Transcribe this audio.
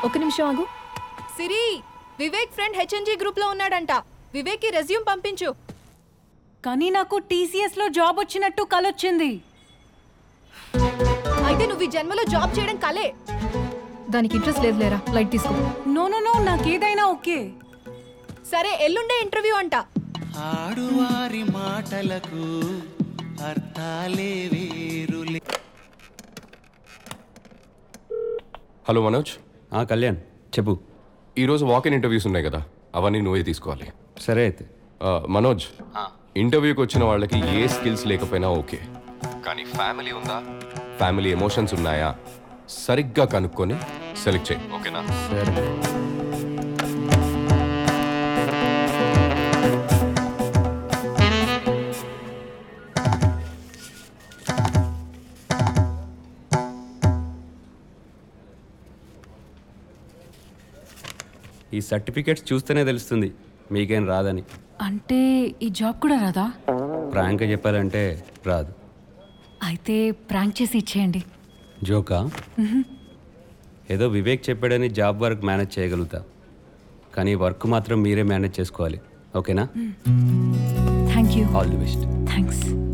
ఒక నిమిషం ఆగు. Siri, Vivek friend HNG group లో ఉన్నాడంట. వివేక్ కి రెజ్యూమ్ పంపించు. కానీ నాకు టీసీఎస్ లో జాబ్ వచ్చినట్టు కలొచ్చింది. అయితే నువ్వు ఈ జన్మలో జాబ్ చేయడం కలే. దానికి ఇంట్రెస్ట్ లేదు లేరా, లైట్ తీసుకో. నో నో నో, నాకేదైనా ఓకే. సరే, ఎల్లుండే ఇంటర్వ్యూ అంట. ఆడువారి మాటలకు అర్థాలే వేరులే. హలో మనోజ్. కళ్యాణ్ చెప్పు. ఈరోజు వాకిన్ ఇంటర్వ్యూస్ ఉన్నాయి కదా, అవన్నీ నువ్వే తీసుకోవాలి. సరే అయితే. మనోజ్, ఇంటర్వ్యూకి వచ్చిన వాళ్ళకి ఏ స్కిల్స్ లేకపోయినా ఓకే, కానీ ఫ్యామిలీ ఉందా, ఫ్యామిలీ ఎమోషన్స్ ఉన్నాయా సరిగ్గా కనుక్కొని సెలెక్ట్ చేయి, ఓకేనా? సరే. ఈ సర్టిఫికేట్స్ చూస్తేనే తెలుస్తుంది మీకేం రాదని. అంటే ఈ జాబ్ కూడా రాదా? ప్రాంక్గా చెప్పాలంటే రాదు. అయితే ప్రాంక్ చేసి ఇచ్చేయండి. జోకా? ఏదో వివేక్ చెప్పాడని జాబ్ వర్క్ మేనేజ్ చేయగలుగుతా, కానీ వర్క్ మాత్రం మీరే మేనేజ్ చేసుకోవాలి, ఓకేనా? Thank you. All the best. Thanks.